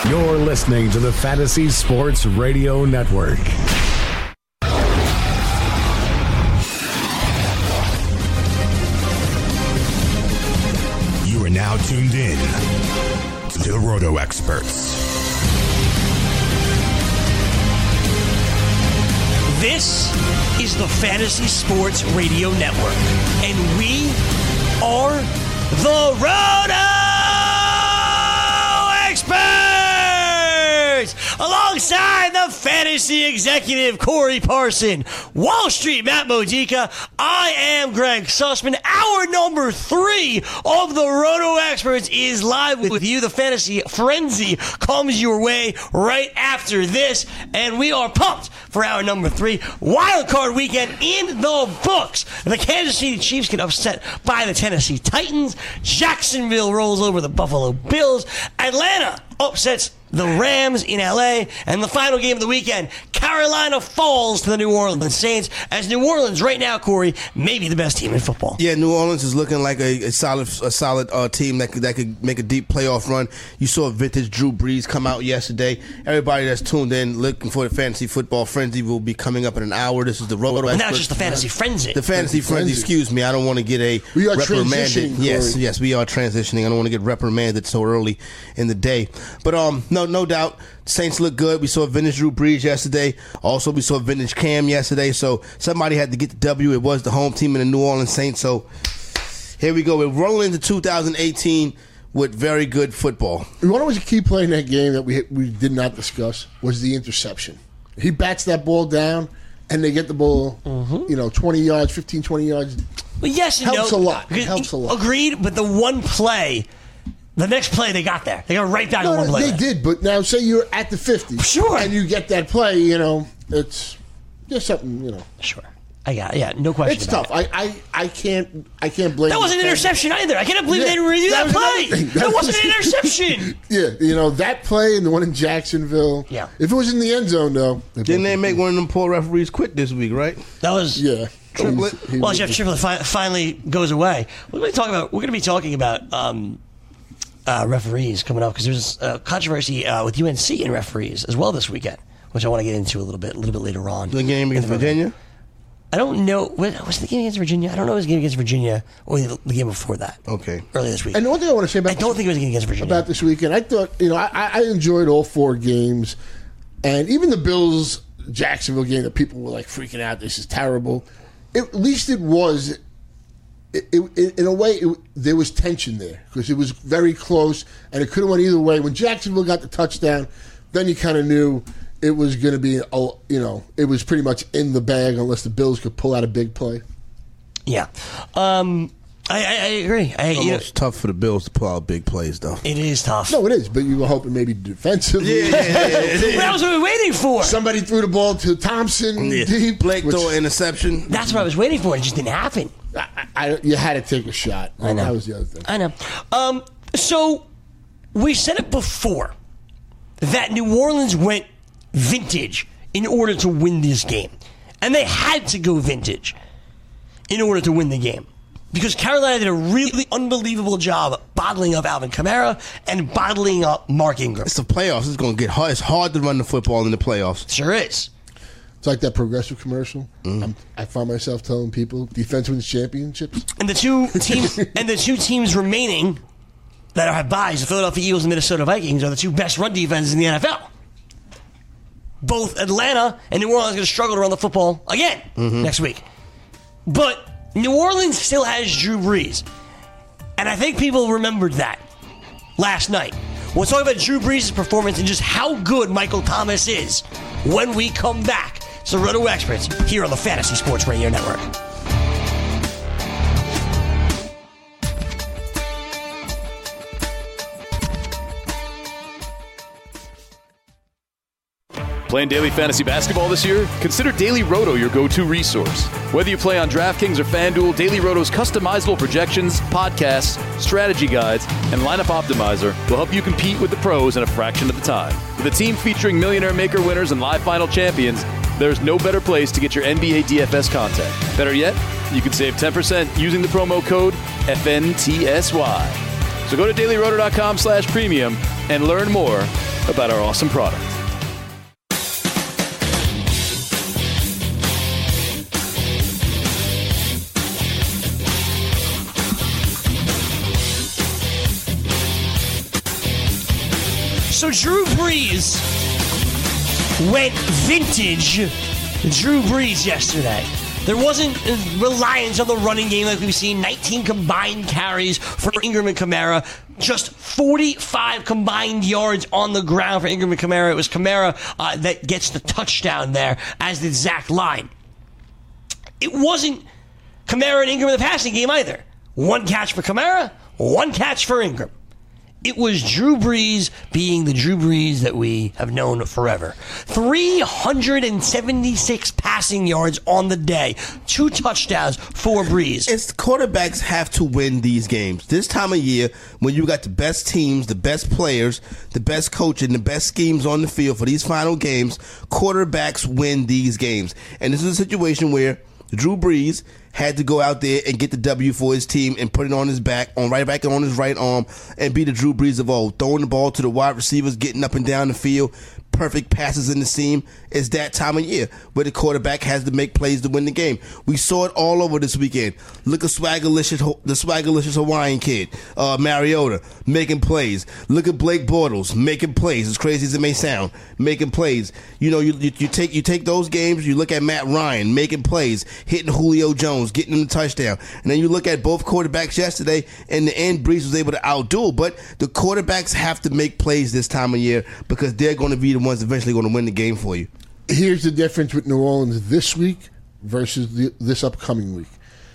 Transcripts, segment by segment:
You're listening to the Fantasy Sports Radio Network. You are now tuned in to the Roto Experts. This is the Fantasy Sports Radio Network, and we are the Roto Experts! Alongside the fantasy executive Corey Parson, Wall Street Matt Modica, I am Greg Sussman. Our number 3 of the Roto Experts is live with you. The Fantasy Frenzy comes your way right after this, and we are pumped for our number 3. Wild Card Weekend in the books. The Kansas City Chiefs get upset by the Tennessee Titans. Jacksonville rolls over the Buffalo Bills. Atlanta upsets the Rams in L.A. And the final game of the weekend, Carolina falls to the New Orleans Saints. As New Orleans right now, Corey, maybe the best team in football. Yeah, New Orleans is looking like a solid team that could make a deep playoff run. You saw vintage Drew Brees come out yesterday. Everybody that's tuned in looking for the Fantasy Football Frenzy will be coming up in an hour. This is the Roto And now it's just the Fantasy Frenzy. The Fantasy Frenzy, excuse me. I don't want to get We are reprimanded. transitioning, Yes, we are transitioning. I don't want to get reprimanded so early in the day. But no doubt, Saints look good. We saw vintage Drew Brees yesterday. Also, we saw vintage Cam yesterday. So somebody had to get the W. It was the home team in the New Orleans Saints. So here we go. We're rolling into 2018 with very good football. What was a key play in that game that we did not discuss was the interception. He bats that ball down, and they get the ball, 20 yards, 15, 20 yards. Well, yes and helps no. a lot. It helps a lot. Agreed, but the one play, the next play they got there. They got right back on one play. They did, but now say you're at the 50. Sure. And you get that play, it's just something, Sure. I got it. Yeah, no question. It's about tough. It. I can't blame. That wasn't an interception either. I can't believe they didn't review that play. That wasn't an interception. Yeah, that play and the one in Jacksonville. Yeah. If it was in the end zone, though. Didn't they make one of them poor referees quit this week, right? That was Triplett. Well, Jeff Triplett finally goes away. We're going to be talking about referees coming up because there's a controversy with UNC and referees as well this weekend, which I want to get into a little bit later on. The game against Virginia? I don't know. Was the game against Virginia? I don't know if it was the game against Virginia or the game before that. Okay. Earlier this week. And the one thing I want to say about I don't think it was a game against Virginia. About this weekend, I thought, I enjoyed all 4 games. And even the Bills-Jacksonville game that people were like freaking out, this is terrible. At least it was, in a way, there was tension there because it was very close and it could have went either way. When Jacksonville got the touchdown, then you kind of knew it was going to be, it was pretty much in the bag unless the Bills could pull out a big play. Yeah. I agree. It's tough for the Bills to pull out big plays, though. It is tough. No, it is, but you were hoping maybe defensively. That was what we were waiting for. Somebody threw the ball to Thompson deep. Blake threw an interception. That's what I was waiting for. It just didn't happen. You had to take a shot. I know. That was the other thing. I know. So we said it before that New Orleans went vintage in order to win this game. And they had to go vintage in order to win the game. Because Carolina did a really unbelievable job bottling up Alvin Kamara and bottling up Mark Ingram. It's the playoffs. It's going to get hard. It's hard to run the football in the playoffs. Sure is. It's like that Progressive commercial. I find myself telling people, defense wins championships. And the two teams remaining that have buys, the Philadelphia Eagles and Minnesota Vikings, are the 2 best run defenses in the NFL. Both Atlanta and New Orleans are going to struggle to run the football again next week. But New Orleans still has Drew Brees. And I think people remembered that last night. We'll talk about Drew Brees' performance and just how good Michael Thomas is when we come back. It's the Roto Experts here on the Fantasy Sports Radio Network. Playing daily fantasy basketball this year? Consider Daily Roto your go-to resource. Whether you play on DraftKings or FanDuel, Daily Roto's customizable projections, podcasts, strategy guides, and lineup optimizer will help you compete with the pros in a fraction of the time. With a team featuring Millionaire Maker winners and live final champions, there's no better place to get your NBA DFS content. Better yet, you can save 10% using the promo code FNTSY. So go to dailyroto.com/premium and learn more about our awesome product. So Drew Brees went vintage Drew Brees yesterday. There wasn't reliance on the running game like we've seen. 19 combined carries for Ingram and Kamara. Just 45 combined yards on the ground for Ingram and Kamara. It was Kamara that gets the touchdown there, as did Zach Line. It wasn't Kamara and Ingram in the passing game either. One catch for Kamara, one catch for Ingram. It was Drew Brees being the Drew Brees that we have known forever. 376 passing yards on the day. 2 touchdowns for Brees. It's quarterbacks have to win these games. This time of year, when you got the best teams, the best players, the best coaching, the best schemes on the field for these final games, quarterbacks win these games. And this is a situation where Drew Brees had to go out there and get the W for his team and put it on his back, on right back and on his right arm, and be the Drew Brees of old. Throwing the ball to the wide receivers, getting up and down the field, perfect passes in the seam. It's that time of year where the quarterback has to make plays to win the game. We saw it all over this weekend. Look at the Swaggerlicious Hawaiian kid, Mariota, making plays. Look at Blake Bortles making plays. As crazy as it may sound, making plays. You know, you take those games. You look at Matt Ryan making plays, hitting Julio Jones, getting him the touchdown, and then you look at both quarterbacks yesterday. In the end, Brees was able to outdo, but the quarterbacks have to make plays this time of year because they're going to be the ones eventually going to win the game for you. Here's the difference with New Orleans this week versus this upcoming week.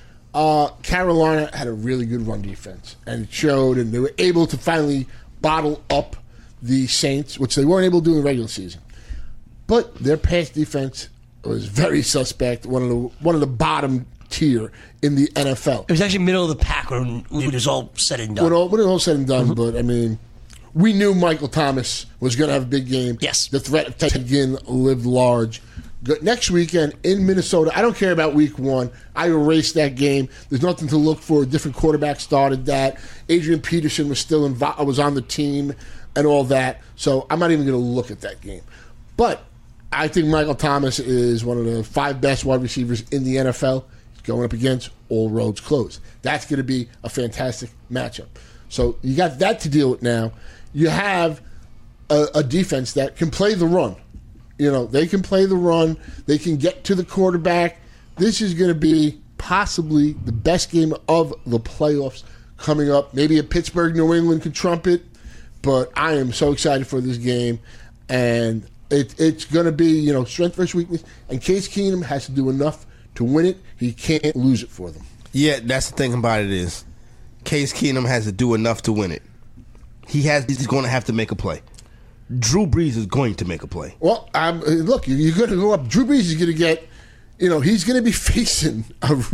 Carolina had a really good run defense, and it showed, and they were able to finally bottle up the Saints, which they weren't able to do in the regular season. But their pass defense was very suspect, one of the bottom tier in the NFL. It was actually middle of the pack when it was all said and done. When it was all said and done, but I mean, we knew Michael Thomas was going to have a big game. Yes. The threat of Ted Ginn lived large. Next weekend in Minnesota, I don't care about week 1. I erased that game. There's nothing to look for. A different quarterback started that. Adrian Peterson was still was on the team and all that. So I'm not even going to look at that game. But I think Michael Thomas is one of the 5 best wide receivers in the NFL. He's going up against all roads closed. That's going to be a fantastic matchup. So you got that to deal with now. You have a defense that can play the run. You know, they can play the run. They can get to the quarterback. This is going to be possibly the best game of the playoffs coming up. Maybe a Pittsburgh, New England could trump it, but I am so excited for this game. And it's going to be, you know, strength versus weakness. And Case Keenum has to do enough to win it. He can't lose it for them. Yeah, that's the thing about it is Case Keenum has to do enough to win it. He's going to have to make a play. Drew Brees is going to make a play. Well, look, you're going to go up. Drew Brees is going to get, you know, he's going to be facing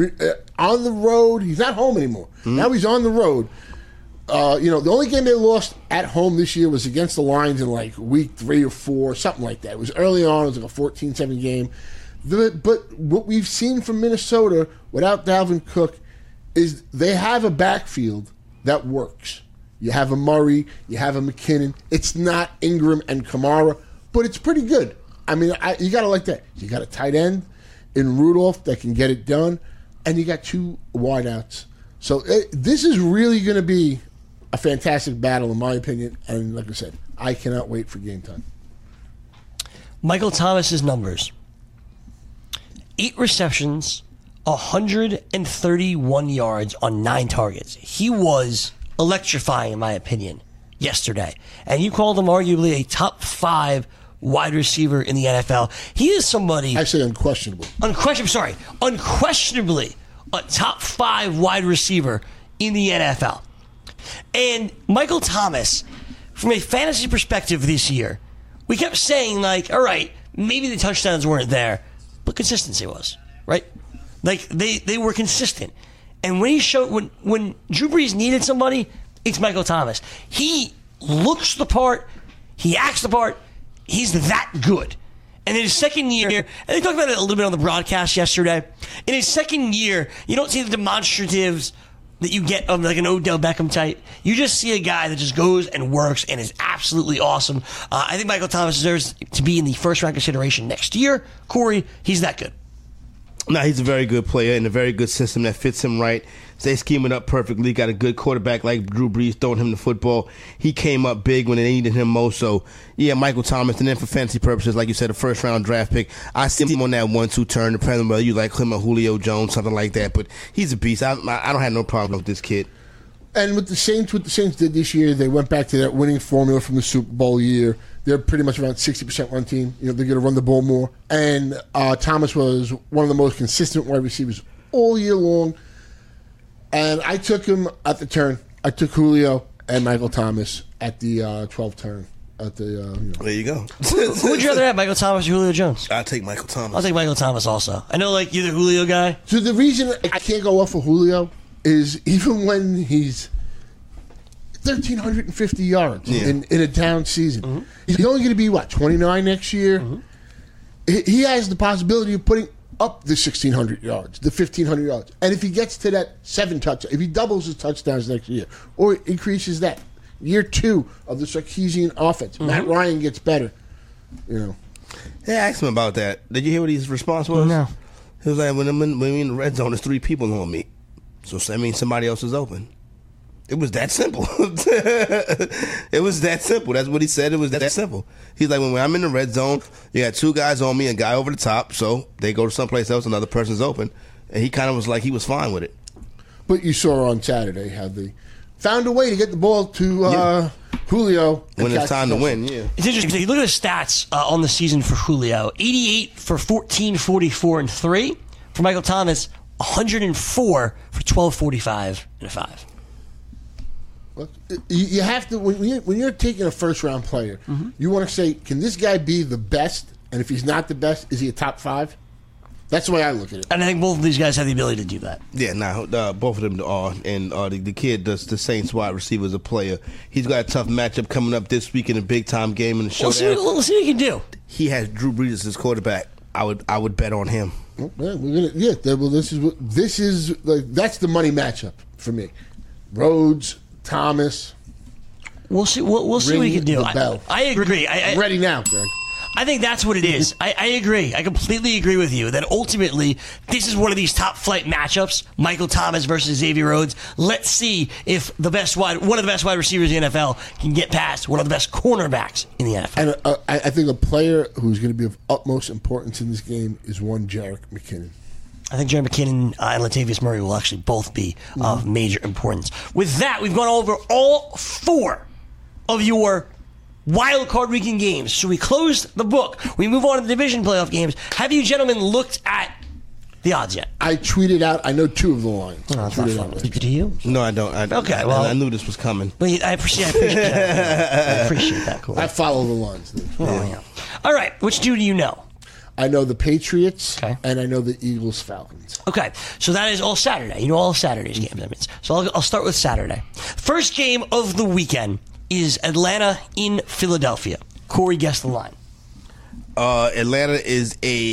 on the road. He's not home anymore. Mm-hmm. Now he's on the road. You know, the only game they lost at home this year was against the Lions in like week 3 or 4, something like that. It was early on. It was like a 14-7 game. But what we've seen from Minnesota without Dalvin Cook is they have a backfield that works. You have a Murray, you have a McKinnon. It's not Ingram and Kamara, but it's pretty good. I mean, you got to like that. You got a tight end in Rudolph that can get it done, and you got 2 wideouts. So this is really going to be a fantastic battle, in my opinion. And like I said, I cannot wait for game time. Michael Thomas's numbers: 8 receptions, 131 yards on 9 targets. He was electrifying, in my opinion, yesterday. And you called him arguably a top 5 wide receiver in the NFL. He is somebody... I say unquestionable. Unquestionably a top 5 wide receiver in the NFL. And Michael Thomas, from a fantasy perspective this year, we kept saying, like, all right, maybe the touchdowns weren't there, but consistency was, right? Like, they were consistent. And when when Drew Brees needed somebody, it's Michael Thomas. He looks the part. He acts the part. He's that good. And in his second year, and they talked about it a little bit on the broadcast yesterday, in his second year, you don't see the demonstratives that you get of like an Odell Beckham type. You just see a guy that just goes and works and is absolutely awesome. I think Michael Thomas deserves to be in the first round consideration next year. Corey, he's that good. No, he's a very good player in a very good system that fits him right. They scheme it up perfectly. Got a good quarterback like Drew Brees throwing him the football. He came up big when they needed him most. So, yeah, Michael Thomas. And then for fantasy purposes, like you said, a first-round draft pick. I see him on that 1-2 turn, depending on whether you like him or Julio Jones, something like that. But he's a beast. I don't have no problem with this kid. And with the Saints, what the Saints did this year, they went back to that winning formula from the Super Bowl year. They're pretty much around 60% run team. They're going to run the ball more. And Thomas was one of the most consistent wide receivers all year long. And I took him at the turn. I took Julio and Michael Thomas at the 12th turn. There you go. Who would you rather have, Michael Thomas or Julio Jones? I'll take Michael Thomas. I'll take Michael Thomas also. I know, like, you're the Julio guy. So the reason I can't go off of Julio is even when he's 1,350 yards in a down season, he's only going to be, 29 next year? He has the possibility of putting up the 1,600 yards, the 1,500 yards. And if he gets to that 7 touchdowns, if he doubles his touchdowns next year, or increases that, year 2 of the Sarkisian offense, Matt Ryan gets better, Yeah, I asked him about that. Did you hear what his response was? No. He was like, when we're in the red zone, there's 3 people on me. So that means somebody else is open. It was that simple. It was that simple. That's what he said. It was that simple. He's like, when I'm in the red zone, you got 2 guys on me, a guy over the top, so they go to someplace else, another person's open. And he kind of was like, he was fine with it. But you saw on Saturday how they found a way to get the ball to Julio. When it's time to win, yeah. It's interesting. If you look at the stats on the season for Julio, 88 for 14, 44, and 3. For Michael Thomas, 104 for 12, 45, and a 5. Look, you have to when you're taking a first-round player, you want to say, can this guy be the best? And if he's not the best, is he a top 5? That's the way I look at it. And I think both of these guys have the ability to do that. Yeah, both of them are. And the kid, the Saints wide receiver, is a player. He's got a tough matchup coming up this week in a big-time game in the showdown. We'll see what he can do. He has Drew Brees as his quarterback. I would bet on him. Well, that's the money matchup for me. Rhodes, Thomas. We'll see. We'll see what he can do. I agree. I'm ready now, Greg. I think that's what it is. I agree. I completely agree with you that ultimately this is one of these top flight matchups. Michael Thomas versus Xavier Rhodes. Let's see if one of the best wide receivers in the NFL can get past one of the best cornerbacks in the NFL. And I think a player who's going to be of utmost importance in this game is one Jerick McKinnon. I think Jerick McKinnon and Latavius Murray will actually both be of major importance. With that, we've gone over all 4 of your wild card weekend games. So we close the book. We move on to the division playoff games. Have you gentlemen looked at the odds yet? I tweeted out. I know 2 of the lines. That's not fun. Do you? No, I don't. I knew this was coming. Well, I appreciate that. I appreciate that, Corey. I follow the lines. Yeah. All right. Which 2 do you know? I know the Patriots, and I know the Eagles-Falcons. Okay, so that is all Saturday. You know all Saturday's games. So I'll start with Saturday. First game of the weekend is Atlanta in Philadelphia. Corey, guess the line. Atlanta is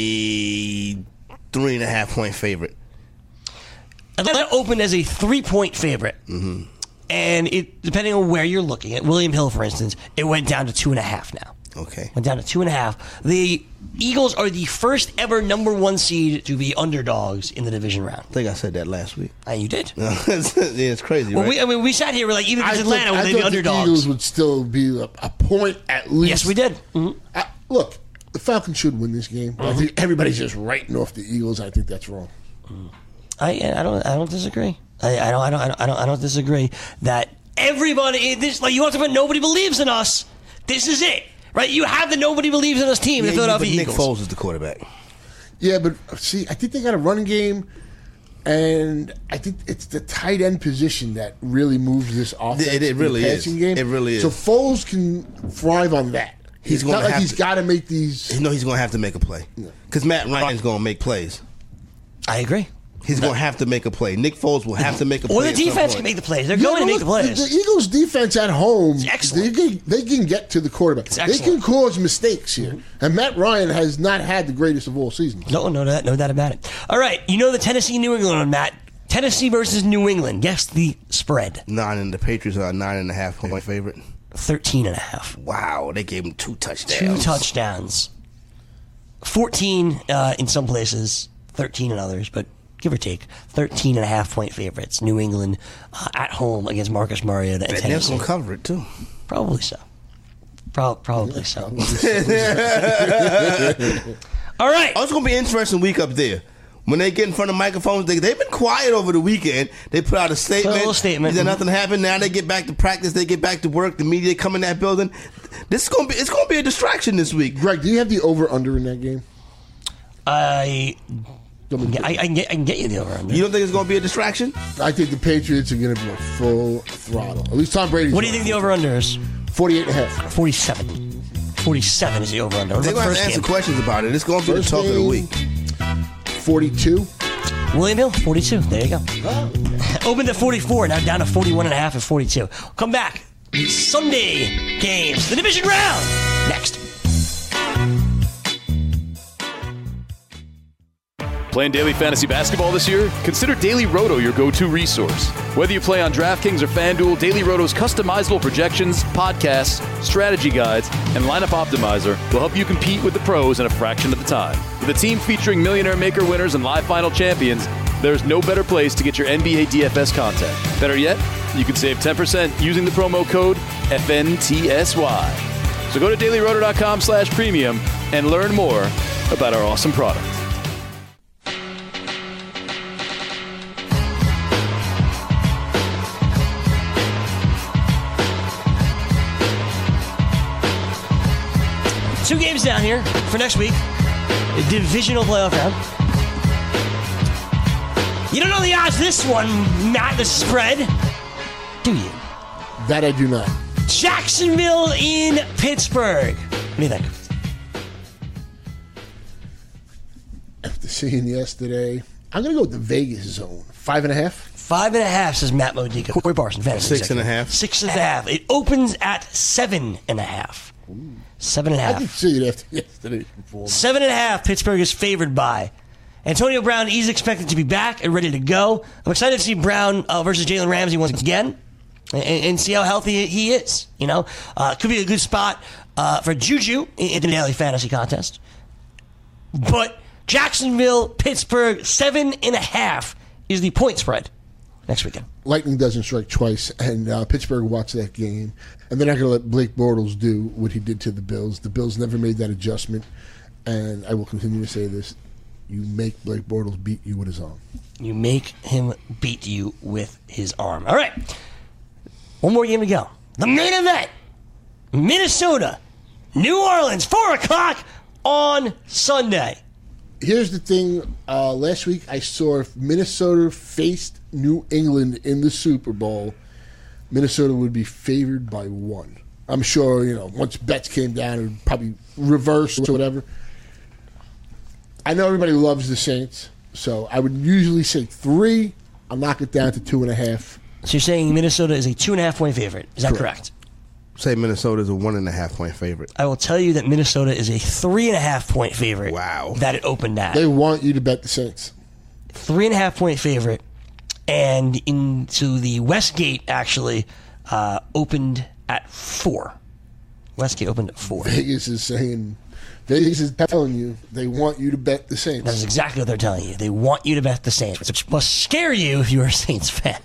a 3.5-point favorite. Atlanta opened as a 3-point favorite. And it, depending on where you're looking at, William Hill, for instance, it went down to 2.5 now. Okay. Went down to 2.5. The Eagles are the first ever number 1 seed to be underdogs in the division round. I think I said that last week. You did. Yeah, it's crazy, right? Well, we sat here, we're like, even if it's Atlanta, would they be underdogs? The Eagles would still be a point at least. Yes, we did. Look, the Falcons should win this game. I think everybody's just writing off the Eagles. I think that's wrong. I don't disagree. I don't disagree that everybody this you want to put nobody believes in us. This is it. Right, you have the nobody believes in us team, the Philadelphia Eagles. Nick Foles is the quarterback. Yeah, but see, I think they got a running game, and I think it's the tight end position that really moves this offense. It really is. Game. It really is. So Foles can thrive on that. He's got to make these. No, he's going to have to make a play because Matt Ryan's going to make plays. I agree. He's going to have to make a play. Nick Foles will have to make a play. Or the defense can make the plays. They're going to make the plays. The Eagles' defense at home, excellent. They can get to the quarterback. They can cause mistakes here. And Matt Ryan has not had the greatest of all seasons. No doubt about it. All right, you know the Tennessee-New England, Matt. Tennessee versus New England. Guess the spread. 9, and the Patriots are a 9.5 point favorite. 13.5. Wow, they gave him 2 touchdowns. 2 touchdowns. 14 in some places, 13 in others, but give or take, 13.5 point favorites. New England at home against Marcus Mariota and They're Tennessee. going to cover it, too. Probably so. Probably so. All right. Oh, it's going to be an interesting week up there. When they get in front of microphones, they've been quiet over the weekend. They put out a statement. A little statement. Then nothing happened. Now they get back to practice. They get back to work. The media come in that building. It's going to be a distraction this week. Greg, do you have the over/under in that game? I can get you the over/under. You don't think it's going to be a distraction? I think the Patriots are going to be on full throttle. At least Tom Brady. What do you think the over/under is? 48.5. 47. 47 is the over/under. They're going to have to answer questions about it. It's going to be the talk of the week. 42. William Hill, 42. There you go. Opened at 44, now down to 41.5 and 42. Come back. The Sunday games, the division round. Next. Playing daily fantasy basketball this year? Consider Daily Roto your go-to resource. Whether you play on DraftKings or FanDuel, Daily Roto's customizable projections, podcasts, strategy guides, and lineup optimizer will help you compete with the pros in a fraction of the time. With a team featuring Millionaire Maker winners and live final champions, there's no better place to get your NBA DFS content. Better yet, you can save 10% using the promo code FNTSY. So go to dailyroto.com/premium and learn more about our awesome product. Two games down here for next week. The divisional playoff round. You don't know the odds this one, Matt, the spread, do you? That I do not. Jacksonville in Pittsburgh. What do you think? After seeing yesterday, I'm going to go with the Vegas zone. 5.5. 5.5, says Matt Modica. Corey Parson, fantasy 6.5. 6.5. It opens at 7.5. 7.5. I did see it after yesterday's performance. 7.5. Pittsburgh is favored by. Antonio Brown is expected to be back and ready to go. I'm excited to see Brown versus Jalen Ramsey once again and see how healthy he is. You know, could be a good spot for Juju in the daily fantasy contest. But Jacksonville, Pittsburgh, 7.5 is the point spread next weekend. Lightning doesn't strike twice, and Pittsburgh watched that game, and they're not going to let Blake Bortles do what he did to the Bills. The Bills never made that adjustment, and I will continue to say this. You make Blake Bortles beat you with his arm. You make him beat you with his arm. All right. One more game to go. The main event. Minnesota, New Orleans, 4 o'clock on Sunday. Here's the thing. Last week I saw if Minnesota faced New England in the Super Bowl, Minnesota would be favored by 1. I'm sure, once bets came down, it would probably reverse or whatever. I know everybody loves the Saints, so I would usually say 3. I'll knock it down to 2.5. So you're saying Minnesota is a 2.5 point favorite. Is that correct? Say Minnesota is a 1.5 point favorite. I will tell you that Minnesota is a 3.5 point favorite. Wow. That it opened at. They want you to bet the Saints. 3.5 point favorite. And into the Westgate actually opened at 4. Westgate opened at 4. Vegas is telling you they want you to bet the Saints. That's exactly what they're telling you. They want you to bet the Saints, which must scare you if you're a Saints fan.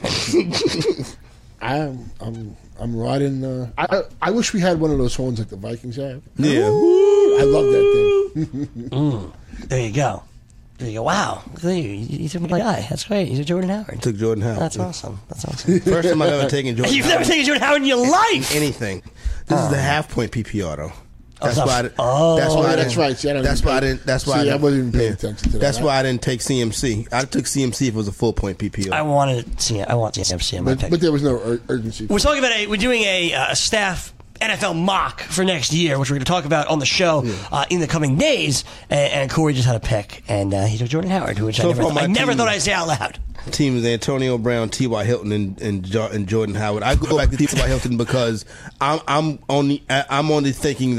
I'm riding. I wish we had one of those horns like the Vikings have. Yeah. I love that thing. There you go. Wow. Look at you. You took my guy. That's great. You took Jordan Howard. Took Jordan Howard. That's awesome. That's awesome. First time I've ever taken Jordan You've Howard. never taken Jordan Howard in your life. Anything. This is the half-point PPR, though. That's Oh, why. That's right. See, That's why I didn't. That's why I wasn't even paying attention to that. That's why I didn't take CMC. I took CMC if it was a full-point PPR. I want CMC in my pick. But there was no urgency. We're talking about we're doing a staff NFL mock for next year, which we're going to talk about on the show in the coming days. And Corey just had a pick, and he took Jordan Howard, which So I never thought I'd say out loud. Team is Antonio Brown, T.Y. Hilton, and Jordan Howard. I go back to T.Y. Hilton because I'm only thinking that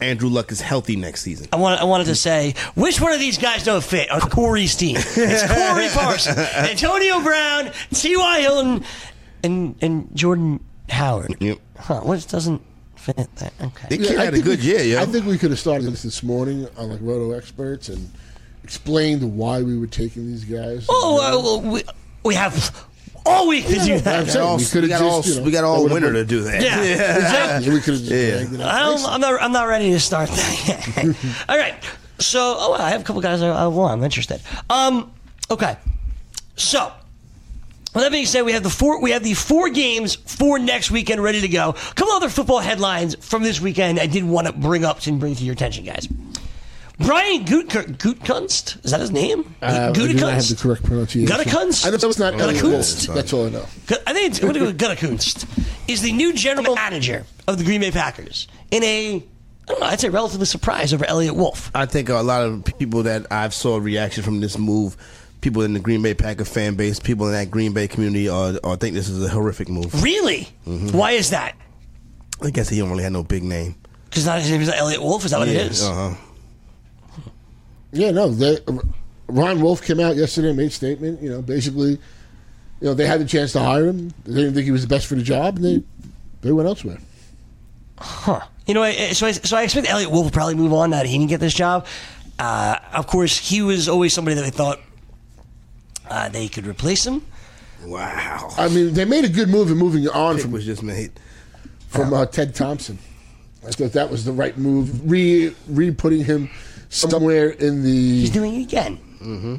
Andrew Luck is healthy next season. I wanted to say, which one of these guys don't fit on Corey's team? It's Corey Parson, Antonio Brown, T.Y. Hilton, and Jordan Howard. Yep. Huh, what doesn't fit that? Okay. The kid had a good year, yo. I think we could have started this morning on like Roto Experts and explained why we were taking these guys. We have all week to do that. We got all winter to do that. Yeah. Exactly. We could have just dragged it out. I'm not ready to start that yet. All right. So, I have a couple guys I'm interested. Okay. So, with that being said, we have the four games for next weekend ready to go. A couple other football headlines from this weekend I did want to bring to your attention, guys. Brian Gutekunst, is that his name? I do not have the correct pronunciation. Gutekunst? I know it's not Gutekunst. That's all I know. I think it's Gutekunst is the new general manager of the Green Bay Packers in I'd say relatively surprised over Elliott Wolf. I think a lot of people that I've saw reaction from this move, people in the Green Bay Packer fan base, people in that Green Bay community, think this is a horrific move. Really? Mm-hmm. Why is that? I guess he don't really have no big name. Because his name is Elliott Wolf? Is that what it is? Uh-huh. Yeah, no. Ron Wolf came out yesterday and made a statement. Basically, they had the chance to hire him. They didn't think he was the best for the job, and they went elsewhere. Huh. So I expect Elliott Wolf will probably move on now that he didn't get this job. Of course, he was always somebody that they thought they could replace him. Wow. I mean, they made a good move in moving on from Ted Thompson. I thought that was the right move. Re-putting him somewhere in the... He's doing it again. Mm-hmm.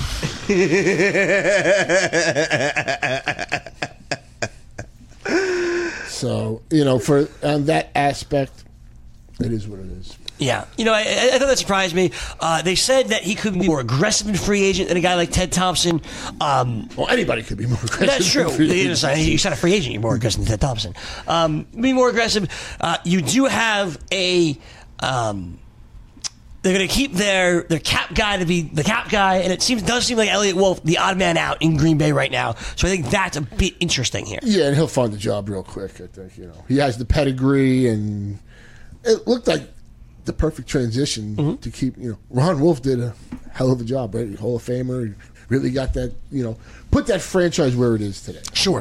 So, for that aspect, it is what it is. Yeah. I thought that surprised me. They said that he could be more aggressive in free agent than a guy like Ted Thompson. Well, anybody could be more aggressive. That's true. You sign a free agent, you're more aggressive than Ted Thompson. Be more aggressive. You do have a... they're going to keep their cap guy to be the cap guy, and it does seem like Elliott Wolf, the odd man out in Green Bay right now. So I think that's a bit interesting here. Yeah, and he'll find a job real quick, I think. He has the pedigree, and it looked like the perfect transition to keep, Ron Wolf did a hell of a job, right? Hall of Famer. He really got that, put that franchise where it is today. There.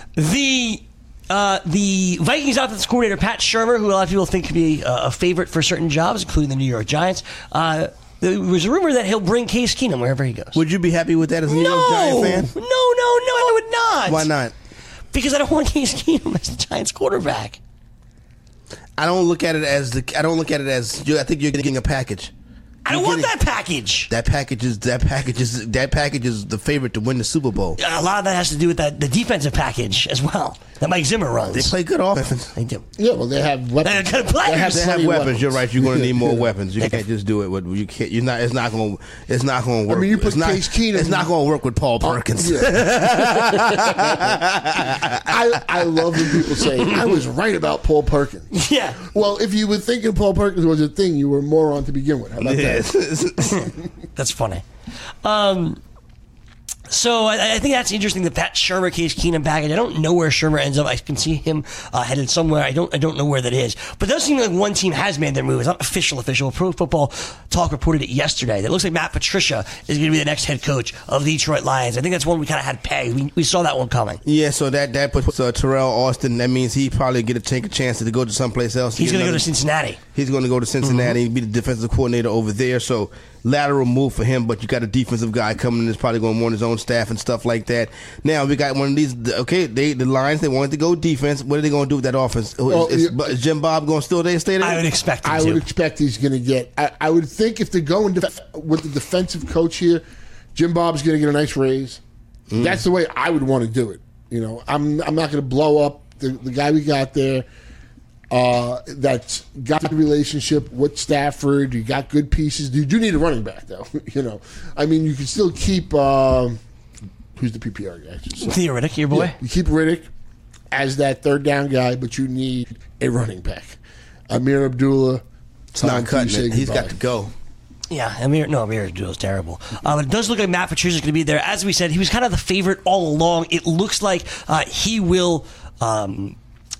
The Vikings offensive coordinator, Pat Shurmur, who a lot of people think could be a favorite for certain jobs, including the New York Giants, there was a rumor that he'll bring Case Keenum wherever he goes. Would you be happy with that as a New York Giant fan? No, I would not. Why not? Because I don't want Case Keenum as the Giants quarterback. I don't look at it as I think you're getting a package. I don't want that package. That package is the favorite to win the Super Bowl. A lot of that has to do with the defensive package as well that Mike Zimmer runs. They play good offense. They do. Yeah, well, they have weapons. They're good players. They have weapons. You're right. You're going to need more weapons. You can't just do it. You can't. You're not. It's not going. It's not going to work. I mean, you put Case Keenum. It's not going to work with Paul Perkins. Yeah. I love when people say I was right about Paul Perkins. Yeah. Well, if you were thinking Paul Perkins was a thing, you were a moron to begin with. How about that? That's funny. So I think that's interesting. The Pat Shurmur, Case Keenum package. I don't know where Shurmur ends up. I can see him headed somewhere. I don't know where that is. But it does seem like one team has made their move. It's not official. Pro Football Talk reported it yesterday. That looks like Matt Patricia is going to be the next head coach of the Detroit Lions. I think that's one we kind of had pegged. We saw that one coming. Yeah. So that puts Terrell Austin. That means he probably take a chance to go to someplace else. He's going to go to Cincinnati. He's going to go to Cincinnati and be the defensive coordinator over there. So lateral move for him, but you got a defensive guy coming in that's probably going to want his own staff and stuff like that. Now we got one of these. Okay, the Lions, they wanted to go defense. What are they going to do with that offense? Is Jim Bob going to stay there? I would expect him to. I would expect he's going to get. I would think if they're going with the defensive coach here, Jim Bob's going to get a nice raise. That's the way I would want to do it. I'm not going to blow up the guy we got there. That's got a relationship with Stafford. You got good pieces. You do need a running back, though. I mean, you can still keep who's the PPR guy? Theo Riddick, your boy. Yeah, you keep Riddick as that third down guy, but you need a running back. Amir Abdullah. It's not cutting it. He's got to go. Yeah, Amir Abdullah is terrible. But it does look like Matt Patricia is going to be there. As we said, he was kind of the favorite all along. It looks like he will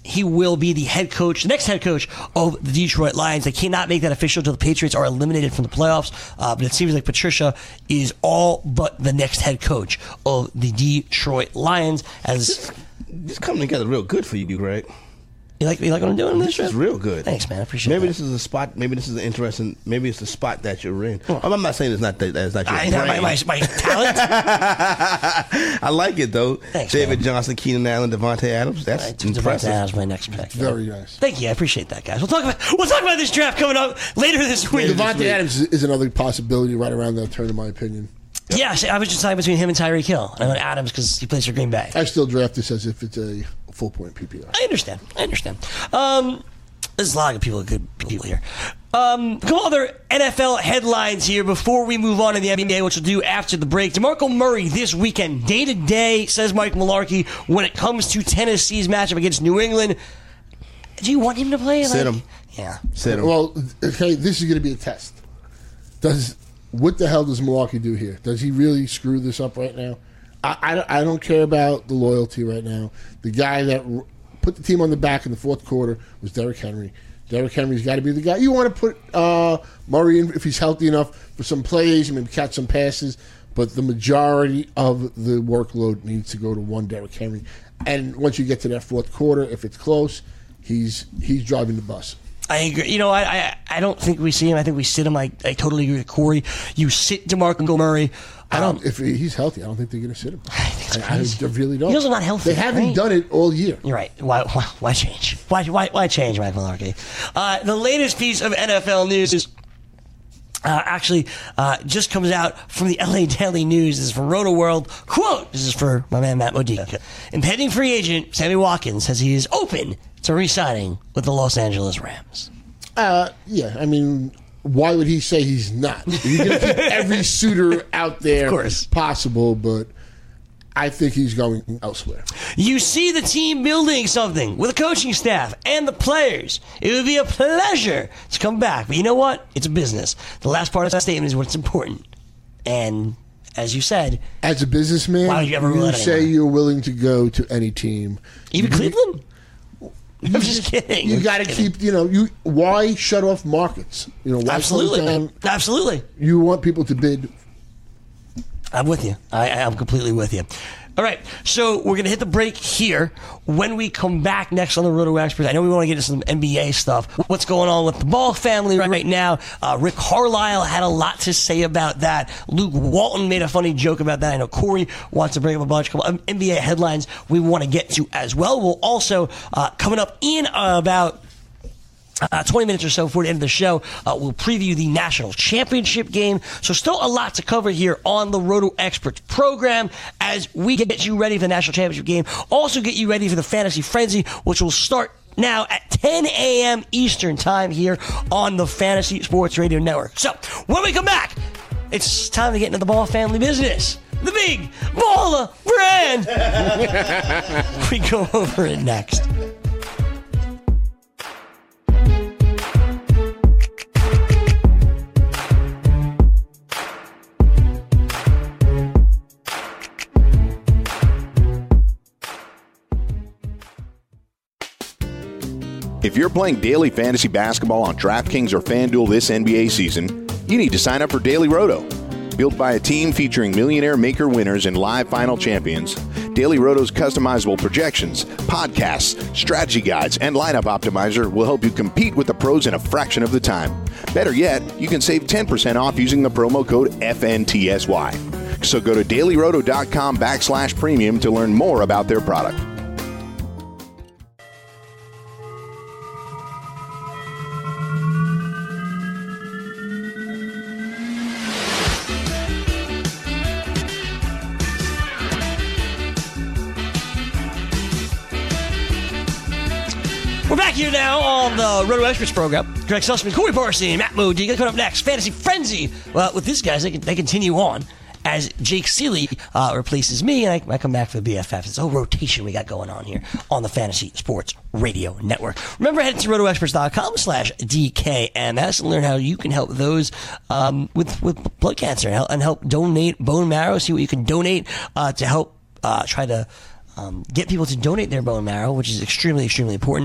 he will be the next head coach of the Detroit Lions. They cannot make that official until the Patriots are eliminated from the playoffs, but it seems like Patricia is all but the next head coach of the Detroit Lions. As This coming together real good for you, Greg. You like what I'm doing? This is real good. Thanks, man. I appreciate maybe that. This is a spot. Maybe this is an interesting. Maybe it's the spot that you're in. I'm not saying it's not your brain. My talent. I like it though. Thanks, David man. Johnson, Keenan Allen, Devontae Adams. That's impressive. Devontae Adams, my next pick. Very nice. Thank you. I appreciate that, guys. We'll talk about this draft coming up later this week. Devontae Adams is another possibility right around that turn, in my opinion. Yeah, I was just talking between him and Tyreek Hill. I went Adams because he plays for Green Bay. I still draft this as if it's a full-point PPR. I understand. There's a lot of good people here. A couple other NFL headlines here before we move on to the NBA, which we'll do after the break. DeMarco Murray this weekend, day-to-day, says Mike Mularkey, when it comes to Tennessee's matchup against New England. Do you want him to play? Sit him. Yeah. Sit him. Well, okay, this is going to be a test. What the hell does Milwaukee do here? Does he really screw this up right now? I don't care about the loyalty right now. The guy that put the team on the back in the fourth quarter was Derrick Henry. Derrick Henry's got to be the guy. You want to put Murray in if he's healthy enough for some plays, maybe catch some passes, but the majority of the workload needs to go to one Derrick Henry. And once you get to that fourth quarter, if it's close, he's driving the bus. I agree. I don't think we see him. I think we sit him. I totally agree with Corey. You sit DeMarco Murray. If he's healthy, I don't think they're going to sit him. I think it's crazy. I really don't. He's also not healthy. They haven't right? done it all year. You're right. Why change? Why change, Mike Mularkey? The latest piece of NFL news is just comes out from the LA Daily News. This is from Roto World. Quote, this is for my man Matt Modica. Impending free agent Sammy Watkins says he is open to re-signing with the Los Angeles Rams. Yeah, I mean, why would he say he's not? He's going to keep every suitor out there Of course. possible, but I think he's going elsewhere. You see the team building something with the coaching staff and the players. It would be a pleasure to come back. But you know what? It's a business. The last part of that statement is what's important. And as you said, As a businessman, Why would you ever rule that say anymore? you're willing to go to any team. even Cleveland? I'm just kidding. You got to keep, why shut off markets? Why close down? Absolutely. You want people to bid. I'm with you. I'm completely with you. All right, so we're going to hit the break here. When we come back next on the Roto Experts, I know we want to get into some NBA stuff. What's going on with the Ball family right now? Rick Carlisle had a lot to say about that. Luke Walton made a funny joke about that. I know Corey wants to bring up a bunch of NBA headlines we want to get to as well. We'll also, coming up in about 20 minutes or so before the end of the show, we'll preview the national championship game. So still a lot to cover here on the Roto Experts program as we get you ready for the national championship game. Also get you ready for the Fantasy Frenzy, which will start now at 10 a.m. Eastern time here on the Fantasy Sports Radio Network. So when we come back, it's time to get into the Ball family business. The big baller brand. We go over it next. If you're playing daily fantasy basketball on DraftKings or FanDuel this NBA season, you need to sign up for Daily Roto. Built by a team featuring millionaire maker winners and live final champions, Daily Roto's customizable projections, podcasts, strategy guides, and lineup optimizer will help you compete with the pros in a fraction of the time. Better yet, you can save 10% off using the promo code FNTSY. So go to dailyroto.com/premium to learn more about their product. We're back here now on the Roto Experts program. Greg Sussman, Corey Parson, Matt Modica. Coming up next, Fantasy Frenzy. Well, with these guys, they continue on as Jake Seeley replaces me, and I come back for the BFF. It's a whole rotation we got going on here on the Fantasy Sports Radio Network. Remember, head to rotoexperts.com/DKMS and learn how you can help those with blood cancer and help donate bone marrow. See what you can donate to help try to get people to donate their bone marrow, which is extremely, extremely important.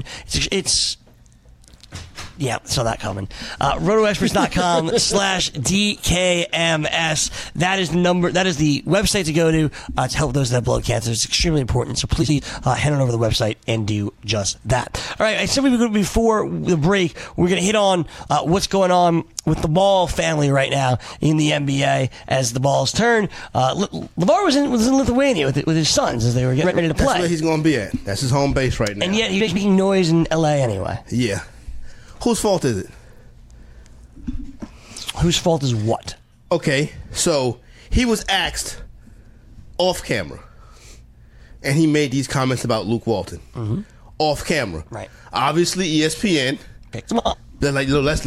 Yeah, saw that coming. RotoExperts.com/DKMS. That is the number. That is the website to go to help those that have blood cancer. It's extremely important. So please head on over to the website and do just that. All right. I said before the break, we're going to hit on what's going on with the Ball family right now in the NBA as the balls turn. LeVar was in Lithuania with his sons as they were getting ready to play. That's where he's going to be at. That's his home base right now. And yet he's making noise in LA anyway. Yeah. Whose fault is it? Whose fault is what? Okay, so he was asked off camera, and he made these comments about Luke Walton off camera. Right. Obviously, ESPN. Picked him up. They're like, let's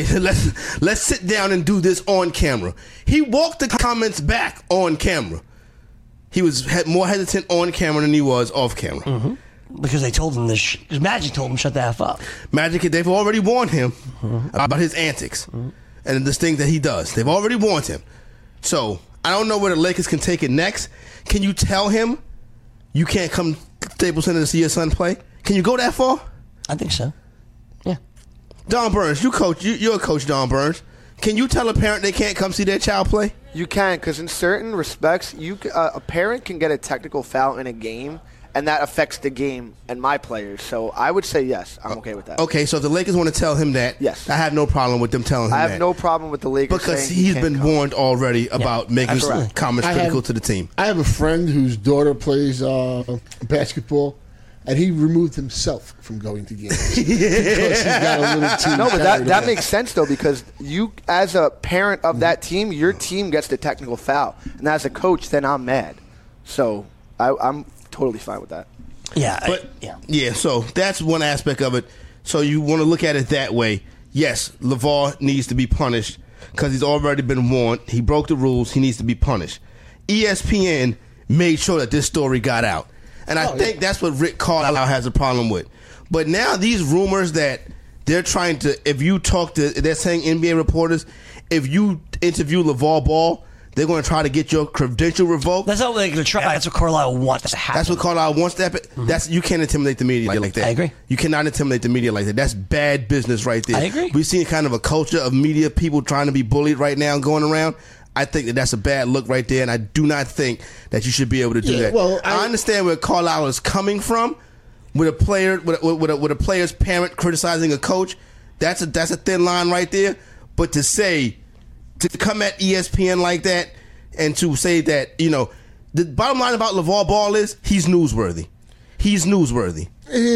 sit down and do this on camera. He walked the comments back on camera. He was more hesitant on camera than he was off camera. Mm-hmm. Because they told him this. Because Magic told him shut the F up. Magic, they've already warned him about his antics and this thing that he does. They've already warned him. So I don't know where the Lakers can take it next. Can you tell him you can't come to Staples Center to see your son play? Can you go that far? I think so. Yeah. Don Burns, you're a coach, Don Burns. Can you tell a parent they can't come see their child play? You can, because in certain respects, a parent can get a technical foul in a game, and that affects the game and my players. So I would say yes. I'm okay with that. Okay, so if the Lakers want to tell him that, yes. I have no problem with them telling him that. I have no problem with the Lakers because saying he's been warned already about making comments critical to the team. I have a friend whose daughter plays basketball, and he removed himself from going to games because he's got a little too. No, but that makes sense though, because you, as a parent of that team, your team gets the technical foul, and as a coach, then I'm mad. So I'm totally fine with that. Yeah, yeah. So that's one aspect of it. So you want to look at it that way. Yes, LeVar needs to be punished because he's already been warned. He broke the rules. He needs to be punished. ESPN made sure that this story got out, and I think that's what Rick Carlisle has a problem with. But now these rumors that they're trying to, they're saying NBA reporters, if you interview LeVar Ball, they're going to try to get your credential revoked. That's not what they're going to try. That's what Carlisle wants to happen. That's what Carlisle wants to happen. You can't intimidate the media like that. I agree. You cannot intimidate the media like that. That's bad business right there. I agree. We've seen kind of a culture of media people trying to be bullied right now going around. I think that's a bad look right there, and I do not think that you should be able to do that. Well, I understand where Carlisle is coming from with a player, with a player's parent criticizing a coach. That's a thin line right there. But to come at ESPN like that, and to say that, the bottom line about LeVar Ball is he's newsworthy. He's newsworthy.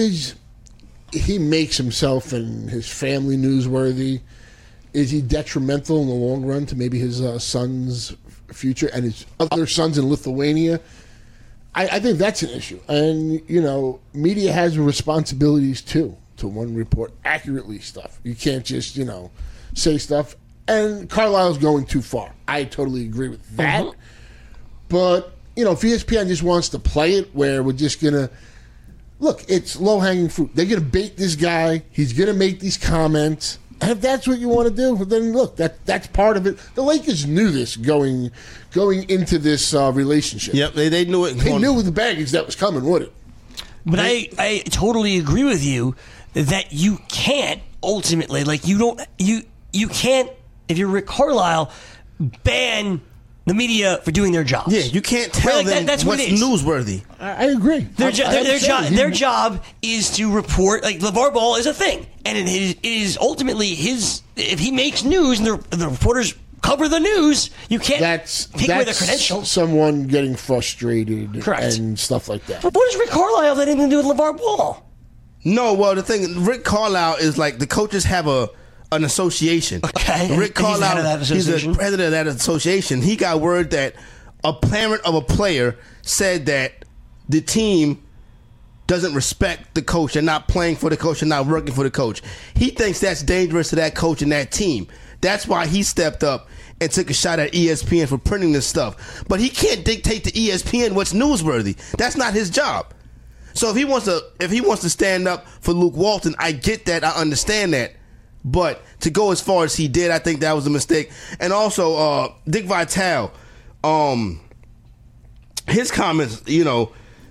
He makes himself and his family newsworthy. Is he detrimental in the long run to maybe his son's future and his other sons in Lithuania? I think that's an issue. And, media has responsibilities, too, to one report accurately stuff. You can't just, say stuff. And Carlisle's going too far. I totally agree with that. But, if ESPN just wants to play it where we're just going to... Look, it's low-hanging fruit. They're going to bait this guy. He's going to make these comments. And if that's what you want to do, then look, that's part of it. The Lakers knew this going into this relationship. Yep, they knew it. They knew the baggage that was coming, would it? But I totally agree with you that you can't ultimately, you can't, if you're Rick Carlisle, ban the media for doing their jobs. Yeah, you can't tell them that's what's newsworthy. I agree. Their job is to report. Like LeVar Ball is a thing, and it is ultimately his. If he makes news and the reporters cover the news, you can't take away the credentials. Someone getting frustrated, correct, and stuff like that. But what does Rick Carlisle have anything to do with LeVar Ball? No, well, the thing, Rick Carlisle is like the coaches have an association. Okay. Rick Carlisle, he's the president of that association. He got word that a parent of a player said that the team doesn't respect the coach and not playing for the coach and not working for the coach. He thinks that's dangerous to that coach and that team. That's why he stepped up and took a shot at ESPN for printing this stuff. But he can't dictate to ESPN what's newsworthy. That's not his job. So if he wants to stand up for Luke Walton, I get that. I understand that. But to go as far as he did, I think that was a mistake. And also, Dick Vitale, his comments,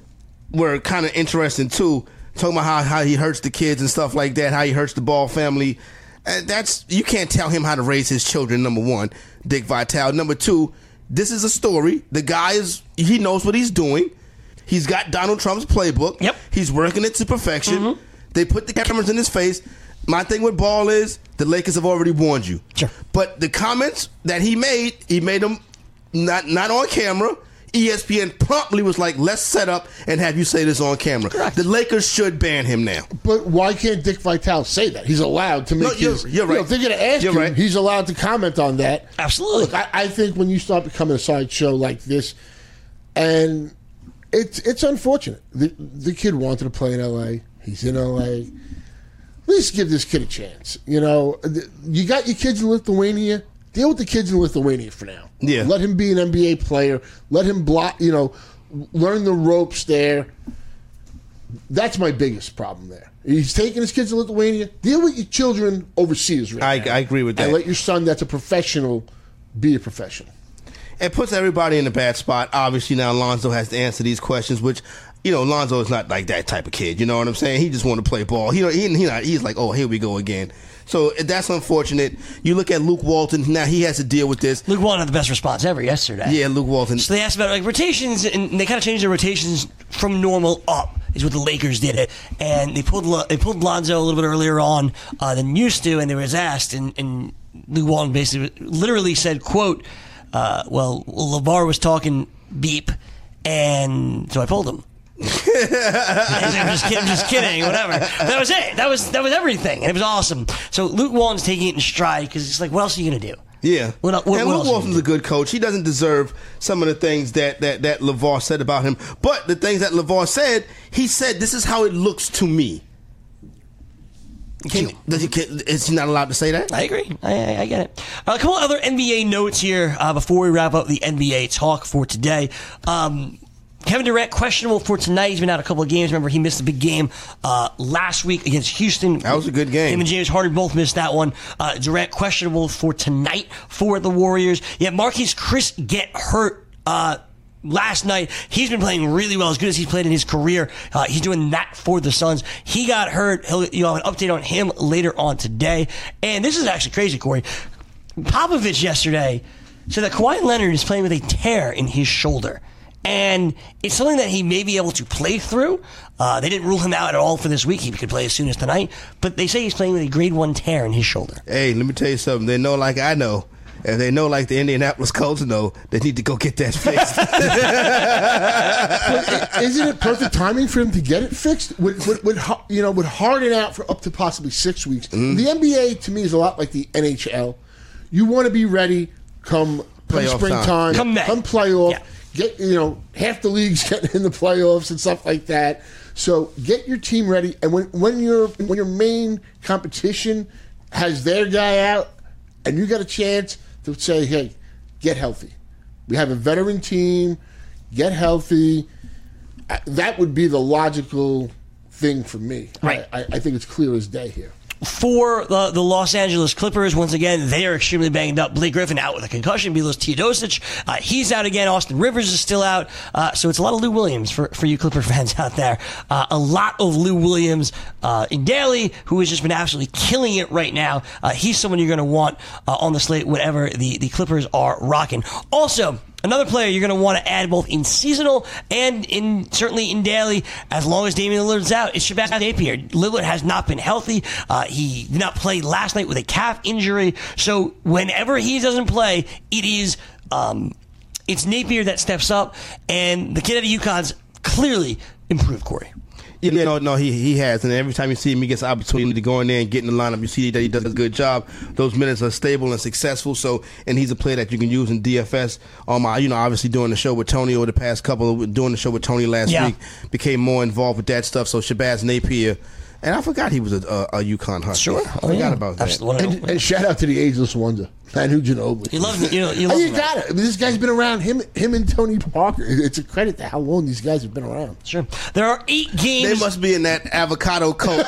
were kind of interesting too. Talking about how he hurts the kids and stuff like that, how he hurts the Ball family. That's, you can't tell him how to raise his children, number one, Dick Vitale. Number two, this is a story. The guy he knows what he's doing. He's got Donald Trump's playbook. Yep. He's working it to perfection. They put the cameras in his face. My thing with Ball is the Lakers have already warned you. Sure. But the comments that he made them not on camera. ESPN promptly was like, let's set up and have you say this on camera. Correct. The Lakers should ban him now. But why can't Dick Vitale say that? He's allowed to make you're right. if they're going to ask You're him, right. he's allowed to comment on that. Absolutely. Look, I think when you start becoming a sideshow like this, and it's unfortunate. The kid wanted to play in L.A. He's in L.A. At least give this kid a chance. You know, you got your kids in Lithuania. Deal with the kids in Lithuania for now. Yeah. Let him be an NBA player. Let him learn the ropes there. That's my biggest problem there. He's taking his kids to Lithuania. Deal with your children overseas right now. I agree with that. And let your son that's a professional be a professional. It puts everybody in a bad spot. Obviously, now Lonzo has to answer these questions, which, Lonzo is not like that type of kid. You know what I'm saying? He just want to play ball. He's like, oh, here we go again. So that's unfortunate. You look at Luke Walton. Now he has to deal with this. Luke Walton had the best response ever yesterday. Yeah, Luke Walton. So they asked about rotations, and they kind of changed their rotations from normal up. Is what the Lakers did it, and they pulled Lonzo a little bit earlier on than used to, and they was asked, and Luke Walton basically literally said, "quote LeVar was talking beep, and so I pulled him." I'm just kidding, whatever. That was it. That was everything, and it was awesome. So Luke Walton's taking it in stride because it's like, what else are you gonna do? Yeah. What Luke else Walton's a good coach. He doesn't deserve some of the things that LeVar said about him. But the things that LeVar said, he said, this is how it looks to me. Is he not allowed to say that? I agree. I get it. A couple other NBA notes here before we wrap up the NBA talk for today. Kevin Durant, questionable for tonight. He's been out a couple of games. Remember, he missed a big game last week against Houston. That was a good game. Him and James Harden both missed that one. Durant, questionable for tonight for the Warriors. Yeah, Marquise Chris get hurt last night. He's been playing really well, as good as he's played in his career. He's doing that for the Suns. He got hurt. You'll have an update on him later on today. And this is actually crazy, Corey. Popovich yesterday said that Kawhi Leonard is playing with a tear in his shoulder. And it's something that he may be able to play through. They didn't rule him out at all for this week. He could play as soon as tonight. But they say he's playing with a grade 1 tear in his shoulder. Hey, let me tell you something. They know like I know. If they know like the Indianapolis Colts know, they need to go get that fixed. Isn't it perfect timing for him to get it fixed? With Harden out for up to possibly 6 weeks. Mm-hmm. The NBA, to me, is a lot like the NHL. You want to be ready come springtime, come playoff. Yeah. Get half the league's getting in the playoffs and stuff like that. So get your team ready, and when your main competition has their guy out, and you got a chance to say, hey, get healthy. We have a veteran team. Get healthy. That would be the logical thing for me. Right. I think it's clear as day here. For the Los Angeles Clippers, once again, they are extremely banged up. Blake Griffin out with a concussion. Milos Teodosic, he's out again. Austin Rivers is still out. So it's a lot of Lou Williams for you Clipper fans out there. A lot of Lou Williams in Daly, who has just been absolutely killing it right now. He's someone you're going to want on the slate whenever the Clippers are rocking. Also, another player you're going to want to add both in seasonal and certainly in daily, as long as Damian Lillard's out, is Shabazz Napier. Lillard has not been healthy. He did not play last night with a calf injury. So whenever he doesn't play, it's Napier that steps up, and the kid out of UConn's clearly improved, Corey. Yeah, no, he has, and every time you see him, he gets the opportunity to go in there and get in the lineup. You see that he does a good job. Those minutes are stable and successful. So, and he's a player that you can use in DFS. Obviously doing the show with Tony over the past doing the show with Tony last week, became more involved with that stuff. So Shabazz Napier, and I forgot he was a UConn Husker. Sure, I forgot about that. And shout out to the ageless wonder. Manu Ginobili. You love you You got it. I mean, this guy's been around. Him and Tony Parker. It's a credit to how long these guys have been around. Sure. There are 8 games. They must be in that avocado coat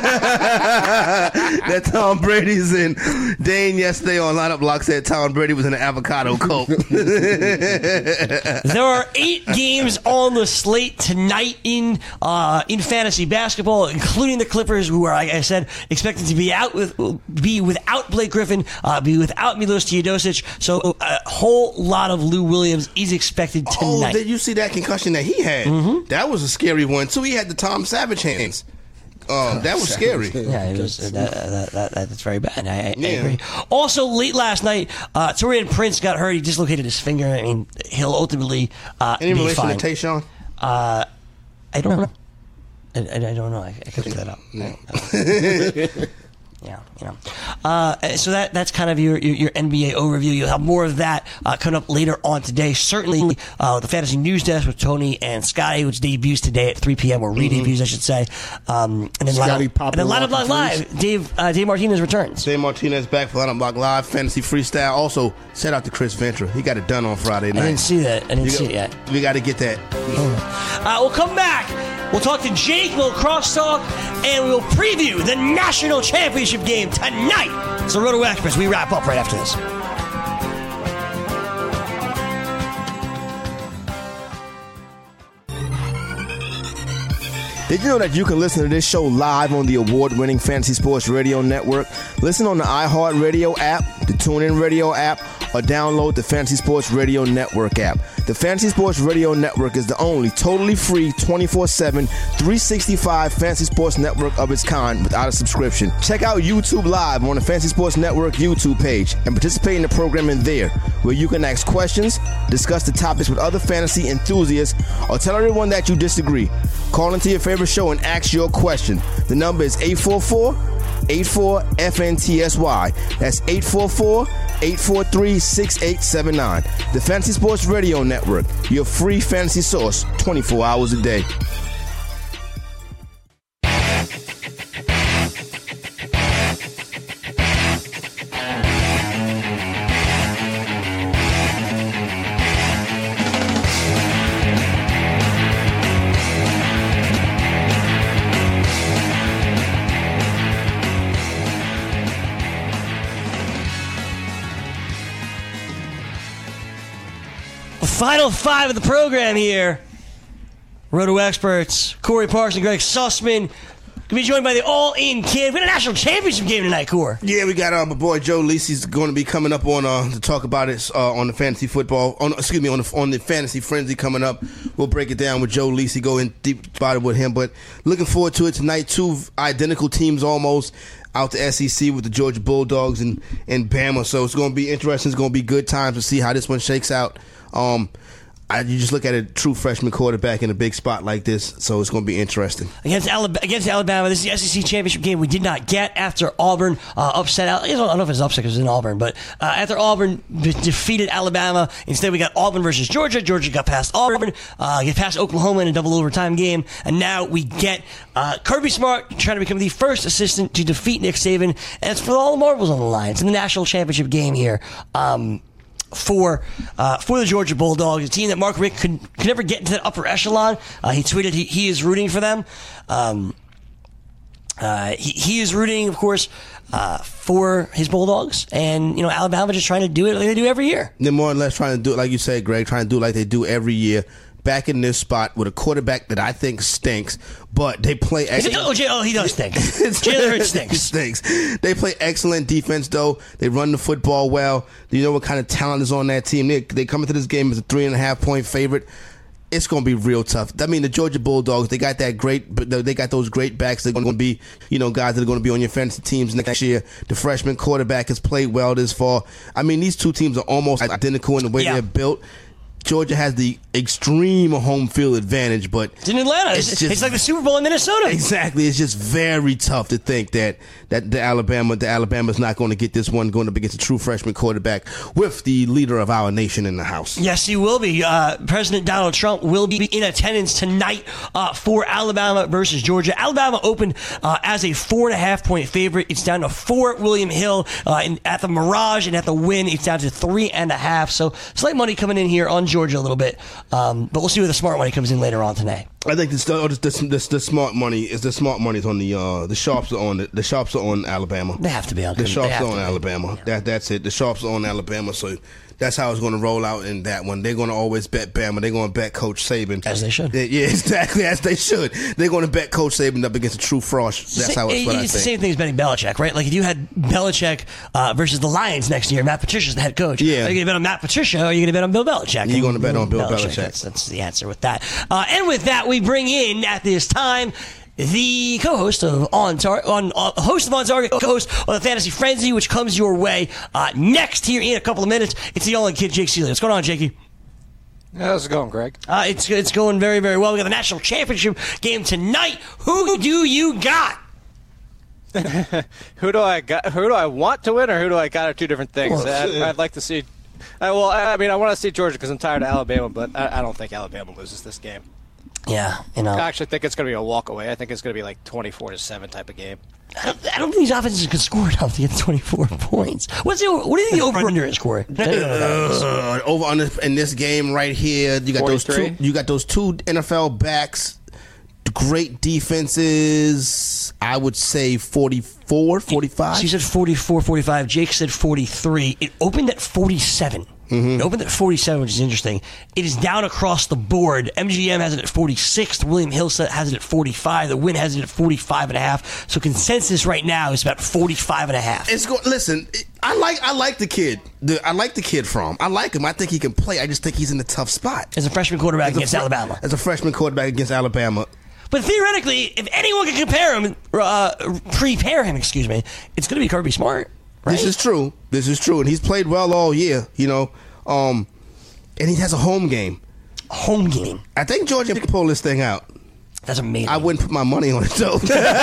that Tom Brady's in. Dane yesterday on Lineup Block said Tom Brady was in an avocado coat. There are 8 games on the slate tonight in fantasy basketball, including the Clippers, who are, like I said, expected to be without Blake Griffin, be without Milos Teodosic. So a whole lot of Lou Williams is expected tonight. Oh, did you see that concussion that he had? Mm-hmm. That was a scary one too. He had the Tom Savage hands. That was scary. Yeah, it was, that's very bad. I agree. Also, late last night, Taurean Prince got hurt. He dislocated his finger. I mean, he'll ultimately Any be relation fine. to Tayshaun? I don't know. I don't know. I could look that up. No. Yeah, so that's kind of your NBA overview. You'll have more of that coming up later on today. Certainly, the Fantasy News Desk with Tony and Scotty, which debuts today at 3 p.m. or re-debuts, I should say. And then Lineup Block Live, Dave Martinez returns. Dave Martinez back for Lineup Block Live, Fantasy Freestyle. Also, shout out to Chris Ventura. He got it done on Friday night. I didn't see that. I didn't see it yet. We got to get that. We'll come back. We'll talk to Jake, we'll crosstalk, and we'll preview the national championship game tonight. It's the Roto Experts. We wrap up right after this. Did you know that you can listen to this show live on the award-winning Fantasy Sports Radio Network? Listen on the iHeartRadio app, the TuneIn Radio app, or download the Fantasy Sports Radio Network app. The Fantasy Sports Radio Network is the only totally free 24/7, 365 Fantasy Sports Network of its kind without a subscription. Check out YouTube Live on the Fantasy Sports Network YouTube page and participate in the programming there, where you can ask questions, discuss the topics with other fantasy enthusiasts, or tell everyone that you disagree. Call into your favorite show and ask your question. The number is 844-84-FNTSY. That's 844-843-6879. The Fantasy Sports Radio Network, your free fantasy source 24 hours a day. Final 5 of the program here. Roto Experts, Corey Parson, Greg Sussman. Going to be joined by the All-In Kid. We got a national championship game tonight, Corey. Yeah, we got my boy Joe Lisi's going to be coming up on to talk about it on the fantasy football. On the fantasy frenzy coming up. We'll break it down with Joe Lisi, go in deep about it with him. But looking forward to it tonight. 2 identical teams almost out the SEC with the Georgia Bulldogs and Bama. So it's going to be interesting. It's going to be good times to see how this one shakes out. You just look at a true freshman quarterback in a big spot like this, so it's going to be interesting. Against Alabama, this is the SEC championship game we did not get after Auburn upset. I don't know if it's upset because it was in Auburn, but after Auburn defeated Alabama, instead we got Auburn versus Georgia. Georgia got past Auburn, get past Oklahoma in a double overtime game, and now we get Kirby Smart trying to become the first assistant to defeat Nick Saban, and it's for all the marbles on the line. It's in the national championship game here. For the Georgia Bulldogs, a team that Mark Richt could never get into that upper echelon. He tweeted he is rooting for them. He is rooting, of course, for his Bulldogs, and Alabama just trying to do it like they do every year. They're more or less trying to do it, like you said, Greg, trying to do it like they do every year. Back in this spot with a quarterback that I think stinks, but they play excellent. He does stink. Jalen Hurts stinks. Stinks. They play excellent defense, though. They run the football well. Do you know what kind of talent is on that team? They come into this game as a 3.5-point favorite. It's going to be real tough. I mean, the Georgia Bulldogs, they got those great backs. They're going to be, guys that are going to be on your fantasy teams next year. The freshman quarterback has played well this fall. I mean, these two teams are almost identical in the way they're built. Georgia has the extreme home field advantage, but it's in Atlanta. It's like the Super Bowl in Minnesota. Exactly. It's just very tough to think that the Alabama's not going to get this one going up against a true freshman quarterback with the leader of our nation in the house. Yes, he will be. President Donald Trump will be in attendance tonight for Alabama versus Georgia. Alabama opened as a 4.5-point favorite. It's down to 4 at William Hill. At the Mirage and at the Wynn, it's down to 3.5. So slight money coming in here on Georgia a little bit. But we'll see where the smart money comes in later on today. I think the smart money is the smart money's on the sharps are on Alabama. They have to be on. The sharps are on Alabama. Yeah. That's it. The sharps are on Alabama. So that's how it's going to roll out in that one. They're going to always bet Bama. They're going to bet Coach Saban. As they should. Yeah, exactly, as they should. They're going to bet Coach Saban up against a true frosh. That's how it's what I think. It's the same thing as betting Belichick, right? Like if you had Belichick versus the Lions next year, Matt Patricia's the head coach. Yeah. Are you going to bet on Matt Patricia or are you going to bet on Bill Belichick? You're going to bet on Bill Belichick. That's the answer with that. And with that, we bring in at this time the co-host of On Target, co-host of the Fantasy Frenzy, which comes your way next here in a couple of minutes. It's the only kid, Jake Seeley. What's going on, Jakey? How's it going, Greg? It's going very, very well. We got the national championship game tonight. Who do you got? Who do I want to win, or who do I got are two different things. I'd like to see. I want to see Georgia because I'm tired of Alabama, but I don't think Alabama loses this game. Yeah, I actually think it's going to be a walk-away. I think it's going to be like 24-7 type of game. I don't think these offenses can score enough to get 24 points. What do you think the over-under is, Corey? Over-under in this game right here, you got 43? You got those two NFL backs, great defenses. I would say 44, 45. She said 44, 45. Jake said 43. It opened at 47. It opened at 47, which is interesting. It is down across the board. MGM has it at 46. William Hill has it at 45. The Wynn has it at 45.5. So consensus right now is about 45.5. Listen, I like the kid. I like the kid from. I like him. I think he can play. I just think he's in a tough spot. As a freshman quarterback against Alabama. As a freshman quarterback against Alabama. But theoretically, if anyone can prepare him, it's going to be Kirby Smart. Right? This is true, and he's played well all year, and he has a home game. I think Georgia can pull this thing out. That's amazing. I wouldn't put my money on it, though.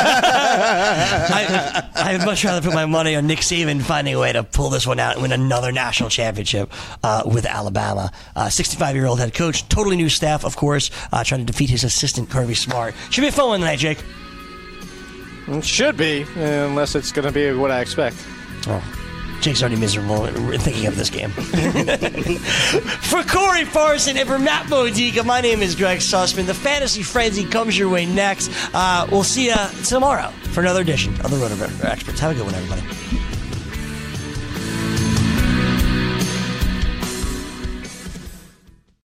I'd much rather put my money on Nick Saban finding a way to pull this one out and win another national championship with Alabama. 65-year-old head coach, totally new staff, of course, trying to defeat his assistant, Kirby Smart. Should be a fun one tonight, Jake. It should be, unless it's going to be what I expect. Oh, Jake's already miserable thinking of this game. For Corey Parson and for Matt Modica, my name is Greg Sussman. The Fantasy Frenzy comes your way next. We'll see you tomorrow for another edition of the Roto Experts. Have a good one, everybody.